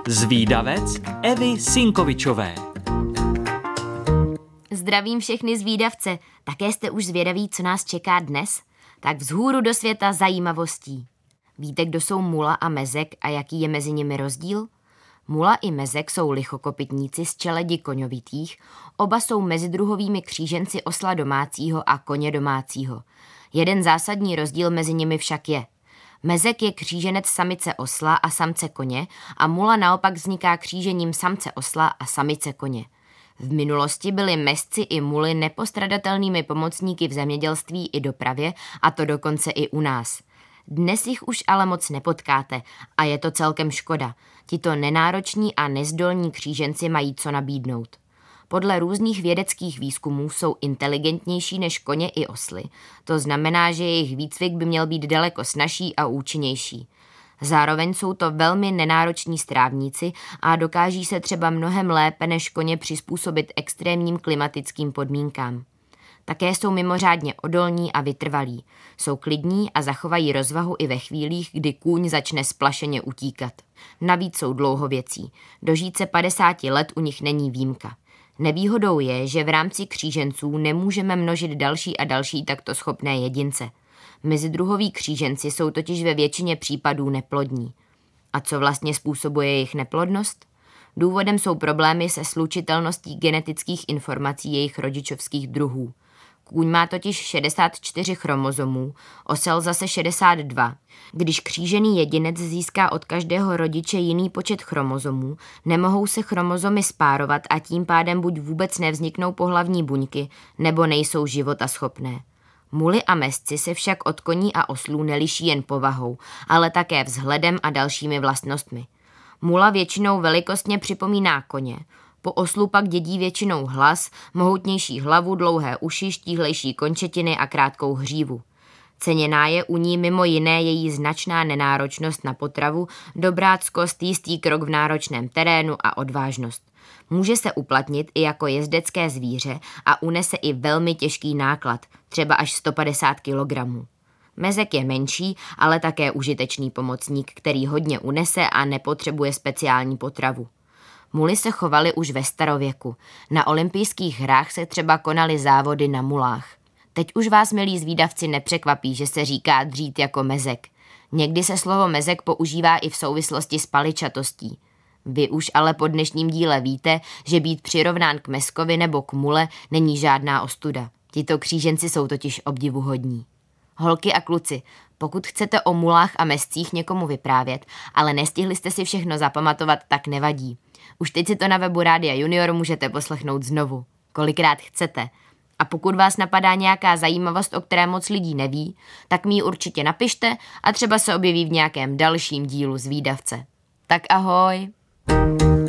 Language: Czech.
Zvídavec Evy Sinkovičové. Zdravím všechny zvídavce. Také jste už zvědaví, co nás čeká dnes? Tak vzhůru do světa zajímavostí. Víte, kdo jsou mula a mezek a jaký je mezi nimi rozdíl? Mula i mezek jsou lichokopytníci z čeledi koňovitých, oba jsou mezidruhovými kříženci osla domácího a koně domácího. Jeden zásadní rozdíl mezi nimi však je. Mezek je kříženec samice osla a samce koně a mula naopak vzniká křížením samce osla a samice koně. V minulosti byli mezci i muly nepostradatelnými pomocníky v zemědělství i dopravě, a to dokonce i u nás. Dnes jich už ale moc nepotkáte a je to celkem škoda. Tito nenároční a nezdolní kříženci mají co nabídnout. Podle různých vědeckých výzkumů jsou inteligentnější než koně i osly. To znamená, že jejich výcvik by měl být daleko snazší a účinnější. Zároveň jsou to velmi nenároční strávníci a dokáží se třeba mnohem lépe než koně přizpůsobit extrémním klimatickým podmínkám. Také jsou mimořádně odolní a vytrvalí. Jsou klidní a zachovají rozvahu i ve chvílích, kdy kůň začne splašeně utíkat. Navíc jsou dlouhověcí. Dožít se 50 let u nich není výjimka. Nevýhodou je, že v rámci kříženců nemůžeme množit další a další takto schopné jedince. Mezidruhoví kříženci jsou totiž ve většině případů neplodní. A co vlastně způsobuje jejich neplodnost? Důvodem jsou problémy se slučitelností genetických informací jejich rodičovských druhů. Kůň má totiž 64 chromozomů, osel zase 62. Když křížený jedinec získá od každého rodiče jiný počet chromozomů, nemohou se chromozomy spárovat a tím pádem buď vůbec nevzniknou pohlavní buňky, nebo nejsou životaschopné. Muly a mezci se však od koní a oslů neliší jen povahou, ale také vzhledem a dalšími vlastnostmi. Mula většinou velikostně připomíná koně, po oslu pak dědí většinou hlas, mohutnější hlavu, dlouhé uši, štíhlejší končetiny a krátkou hřívu. Ceněná je u ní mimo jiné její značná nenáročnost na potravu, dobráckost, jistý krok v náročném terénu a odvážnost. Může se uplatnit i jako jezdecké zvíře a unese i velmi těžký náklad, třeba až 150 kg. Mezek je menší, ale také užitečný pomocník, který hodně unese a nepotřebuje speciální potravu. Muly se chovaly už ve starověku. Na olympijských hrách se třeba konaly závody na mulách. Teď už vás, milí zvídavci, nepřekvapí, že se říká dřít jako mezek. Někdy se slovo mezek používá i v souvislosti s paličatostí. Vy už ale po dnešním díle víte, že být přirovnán k mezkovi nebo k mule není žádná ostuda. Tito kříženci jsou totiž obdivuhodní. Holky a kluci, pokud chcete o mulách a mezcích někomu vyprávět, ale nestihli jste si všechno zapamatovat, tak nevadí. Už teď si to na webu Rádia Junior můžete poslechnout znovu, kolikrát chcete. A pokud vás napadá nějaká zajímavost, o které moc lidí neví, tak mi ji určitě napište a třeba se objeví v nějakém dalším dílu Zvídavce. Tak ahoj!